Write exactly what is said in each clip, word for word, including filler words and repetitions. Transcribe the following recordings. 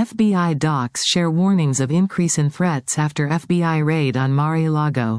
F B I docs share warnings of increase in threats after F B I raid on Mar-a-Lago.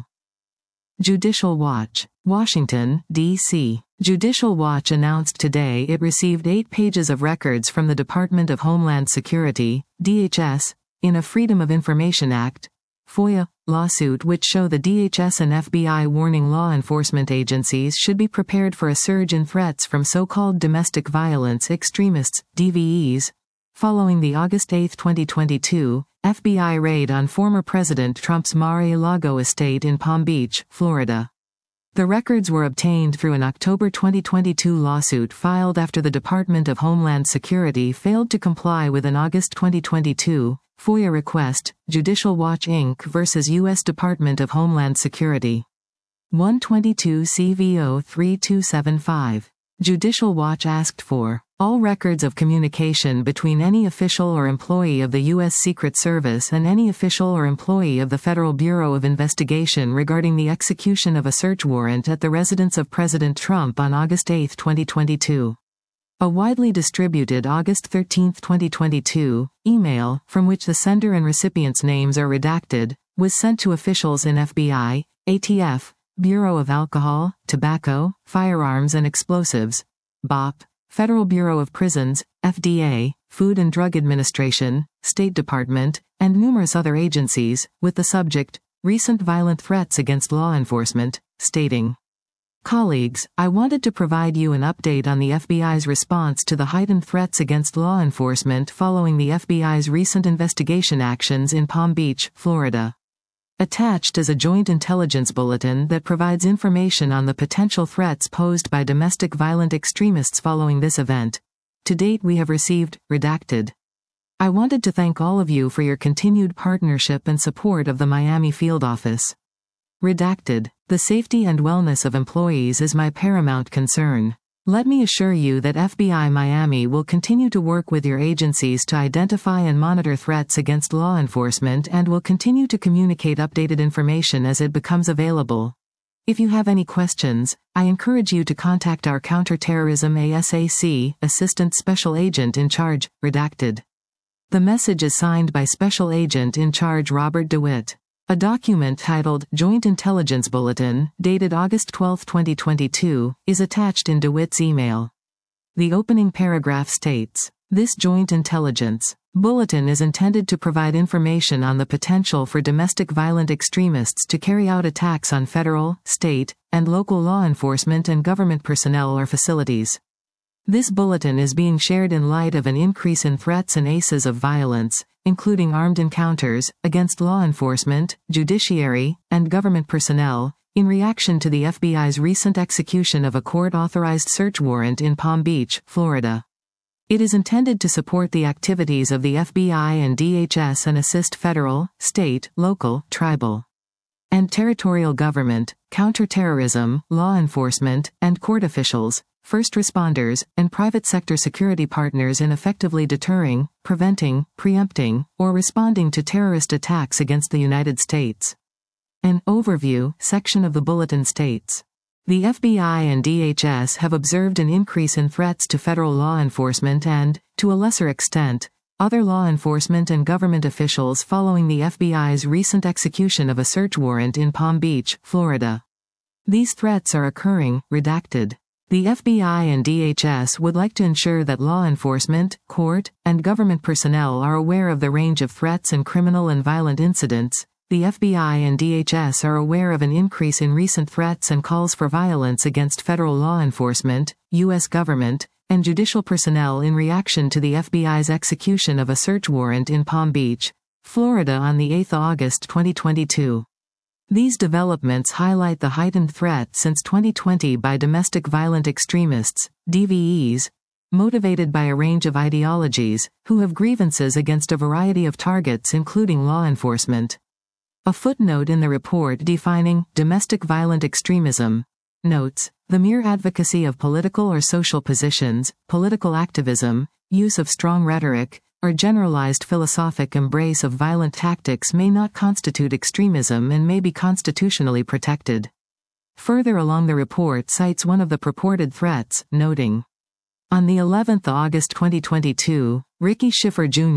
Judicial Watch. Washington, D C Judicial Watch announced today it received eight pages of records from the Department of Homeland Security, D H S, in a Freedom of Information Act (FOIA) lawsuit which show the D H S and F B I warning law enforcement agencies should be prepared for a surge in threats from so-called domestic violence extremists, D V Es, following the August eighth twenty twenty-two, F B I raid on former President Trump's Mar-a-Lago estate in Palm Beach, Florida. The records were obtained through an October twenty twenty-two lawsuit filed after the Department of Homeland Security failed to comply with an August twenty twenty-two FOIA request, Judicial Watch Incorporated versus U S Department of Homeland Security. one twenty-two C V O three two seven five. Judicial Watch asked for all records of communication between any official or employee of the U S Secret Service and any official or employee of the Federal Bureau of Investigation regarding the execution of a search warrant at the residence of President Trump on August eighth twenty twenty-two. A widely distributed August thirteenth twenty twenty-two email, from which the sender and recipient's names are redacted, was sent to officials in F B I, A T F, Bureau of Alcohol, Tobacco, Firearms and Explosives, B O P, Federal Bureau of Prisons, F D A, Food and Drug Administration, State Department, and numerous other agencies, with the subject, Recent Violent Threats Against Law Enforcement, stating, "Colleagues, I wanted to provide you an update on the F B I's response to the heightened threats against law enforcement following the F B I's recent investigation actions in Palm Beach, Florida. Attached is a joint intelligence bulletin that provides information on the potential threats posed by domestic violent extremists following this event. To date we have received, redacted. I wanted to thank all of you for your continued partnership and support of the Miami field office. Redacted. The safety and wellness of employees is my paramount concern. Let me assure you that F B I Miami will continue to work with your agencies to identify and monitor threats against law enforcement and will continue to communicate updated information as it becomes available. If you have any questions, I encourage you to contact our Counterterrorism A S A C, Assistant Special Agent in Charge, redacted." The message is signed by Special Agent in Charge Robert DeWitt. A document titled Joint Intelligence Bulletin, dated August twelfth twenty twenty-two, is attached in DeWitt's email. The opening paragraph states, "This Joint Intelligence Bulletin is intended to provide information on the potential for domestic violent extremists to carry out attacks on federal, state, and local law enforcement and government personnel or facilities. This bulletin is being shared in light of an increase in threats and cases of violence, including armed encounters, against law enforcement, judiciary, and government personnel, in reaction to the F B I's recent execution of a court-authorized search warrant in Palm Beach, Florida. It is intended to support the activities of the F B I and D H S and assist federal, state, local, tribal, and territorial government, counterterrorism, law enforcement, and court officials, first responders, and private sector security partners in effectively deterring, preventing, preempting, or responding to terrorist attacks against the United States." An overview section of the bulletin states, "The F B I and D H S have observed an increase in threats to federal law enforcement and, to a lesser extent, other law enforcement and government officials following the F B I's recent execution of a search warrant in Palm Beach, Florida. These threats are occurring, redacted. The F B I and D H S would like to ensure that law enforcement, court, and government personnel are aware of the range of threats and criminal and violent incidents. The F B I and D H S are aware of an increase in recent threats and calls for violence against federal law enforcement, U S government, and judicial personnel in reaction to the F B I's execution of a search warrant in Palm Beach, Florida on the eighth of August twenty twenty-two. These developments highlight the heightened threat since twenty twenty by domestic violent extremists, D V Es, motivated by a range of ideologies, who have grievances against a variety of targets including law enforcement. A footnote in the report defining domestic violent extremism notes, "The mere advocacy of political or social positions, political activism, use of strong rhetoric, or generalized philosophic embrace of violent tactics may not constitute extremism and may be constitutionally protected." Further along the report cites one of the purported threats, noting, "On the eleventh of August twenty twenty-two, Ricky Schiffer Junior,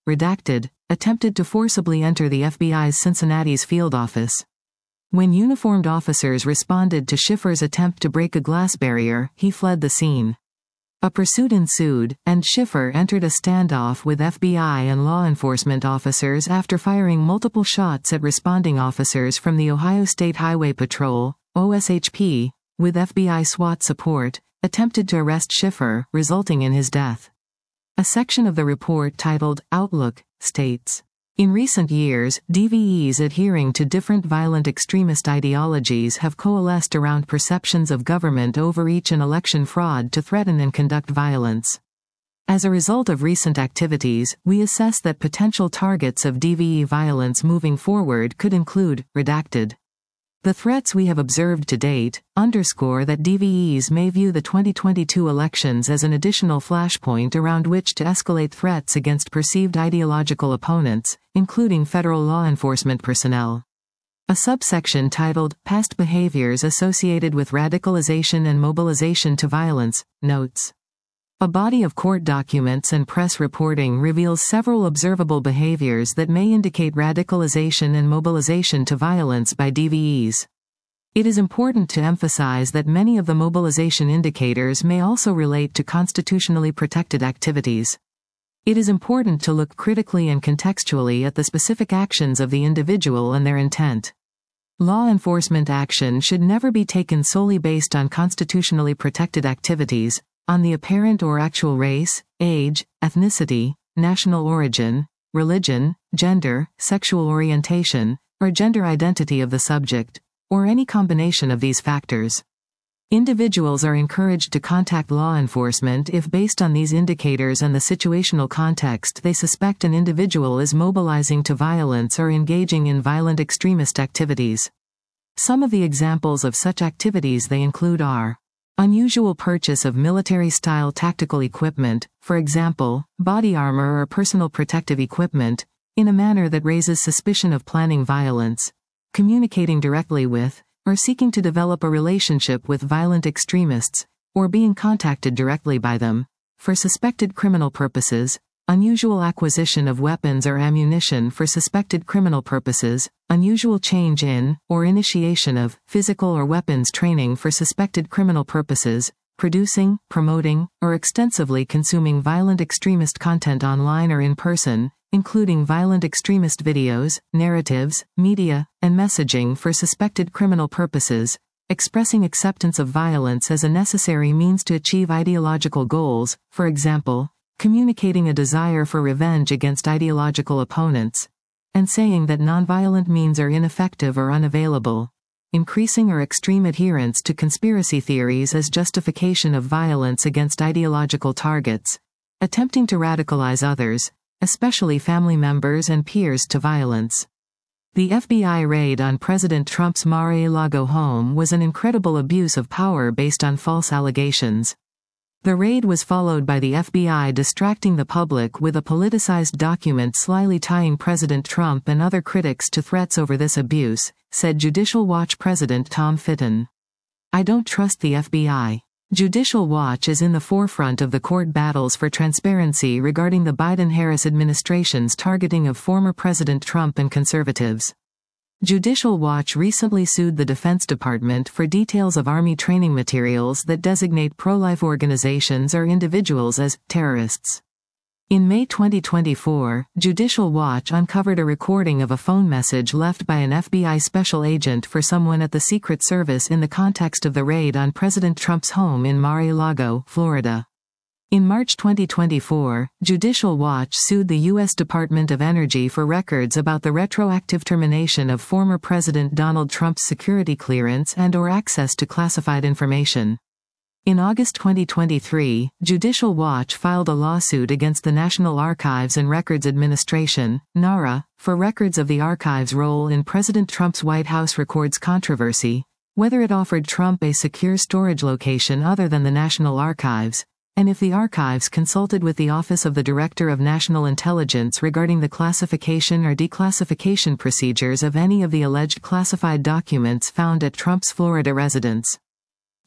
redacted, attempted to forcibly enter the F B I's Cincinnati's field office. When uniformed officers responded to Schiffer's attempt to break a glass barrier, he fled the scene. A pursuit ensued, and Schiffer entered a standoff with F B I and law enforcement officers after firing multiple shots at responding officers from the Ohio State Highway Patrol, O S H P, with F B I SWAT support, attempted to arrest Schiffer, resulting in his death. A section of the report titled, Outlook, states, in recent years, D V Es adhering to different violent extremist ideologies have coalesced around perceptions of government overreach and election fraud to threaten and conduct violence. As a result of recent activities, we assess that potential targets of D V E violence moving forward could include, redacted. The threats we have observed to date underscore that D V Es may view the twenty twenty-two elections as an additional flashpoint around which to escalate threats against perceived ideological opponents, including federal law enforcement personnel. A subsection titled, Past Behaviors Associated with Radicalization and Mobilization to Violence, notes. A body of court documents and press reporting reveals several observable behaviors that may indicate radicalization and mobilization to violence by D V Es. It is important to emphasize that many of the mobilization indicators may also relate to constitutionally protected activities. It is important to look critically and contextually at the specific actions of the individual and their intent. Law enforcement action should never be taken solely based on constitutionally protected activities, on the apparent or actual race, age, ethnicity, national origin, religion, gender, sexual orientation, or gender identity of the subject, or any combination of these factors. Individuals are encouraged to contact law enforcement if, based on these indicators and the situational context, they suspect an individual is mobilizing to violence or engaging in violent extremist activities. Some of the examples of such activities they include are unusual purchase of military-style tactical equipment, for example, body armor or personal protective equipment, in a manner that raises suspicion of planning violence, communicating directly with, or seeking to develop a relationship with violent extremists, or being contacted directly by them, for suspected criminal purposes, unusual acquisition of weapons or ammunition for suspected criminal purposes, unusual change in, or initiation of, physical or weapons training for suspected criminal purposes, producing, promoting, or extensively consuming violent extremist content online or in person, including violent extremist videos, narratives, media, and messaging for suspected criminal purposes, expressing acceptance of violence as a necessary means to achieve ideological goals, for example, communicating a desire for revenge against ideological opponents, and saying that nonviolent means are ineffective or unavailable, increasing or extreme adherence to conspiracy theories as justification of violence against ideological targets, attempting to radicalize others, especially family members and peers, to violence. The F B I raid on President Trump's Mar-a-Lago home was an incredible abuse of power based on false allegations. The raid was followed by the F B I distracting the public with a politicized document slyly tying President Trump and other critics to threats over this abuse, said Judicial Watch President Tom Fitton. I don't trust the F B I. Judicial Watch is in the forefront of the court battles for transparency regarding the Biden-Harris administration's targeting of former President Trump and conservatives. Judicial Watch recently sued the Defense Department for details of Army training materials that designate pro-life organizations or individuals as terrorists. In May twenty twenty-four, Judicial Watch uncovered a recording of a phone message left by an F B I special agent for someone at the Secret Service in the context of the raid on President Trump's home in Mar-a-Lago, Florida. In March twenty twenty-four, Judicial Watch sued the U S Department of Energy for records about the retroactive termination of former President Donald Trump's security clearance and/or access to classified information. In August twenty twenty-three, Judicial Watch filed a lawsuit against the National Archives and Records Administration, NARA, for records of the archive's role in President Trump's White House records controversy, whether it offered Trump a secure storage location other than the National Archives, and if the archives consulted with the Office of the Director of National Intelligence regarding the classification or declassification procedures of any of the alleged classified documents found at Trump's Florida residence.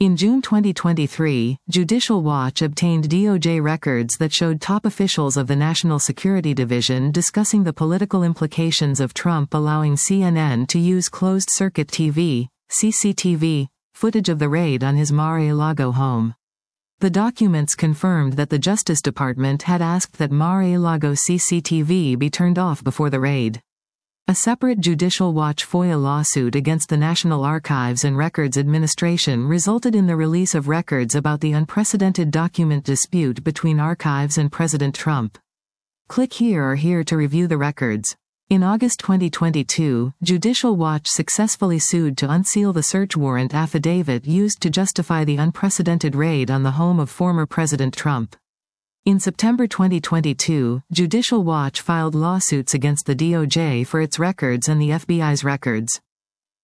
In June twenty twenty-three, Judicial Watch obtained D O J records that showed top officials of the National Security Division discussing the political implications of Trump allowing C N N to use closed-circuit T V, C C T V, footage of the raid on his Mar-a-Lago home. The documents confirmed that the Justice Department had asked that Mar-a-Lago C C T V be turned off before the raid. A separate Judicial Watch FOIA lawsuit against the National Archives and Records Administration resulted in the release of records about the unprecedented document dispute between archives and President Trump. Click here or here to review the records. In August twenty twenty-two, Judicial Watch successfully sued to unseal the search warrant affidavit used to justify the unprecedented raid on the home of former President Trump. In September twenty twenty-two, Judicial Watch filed lawsuits against the D O J for its records and the F B I's records.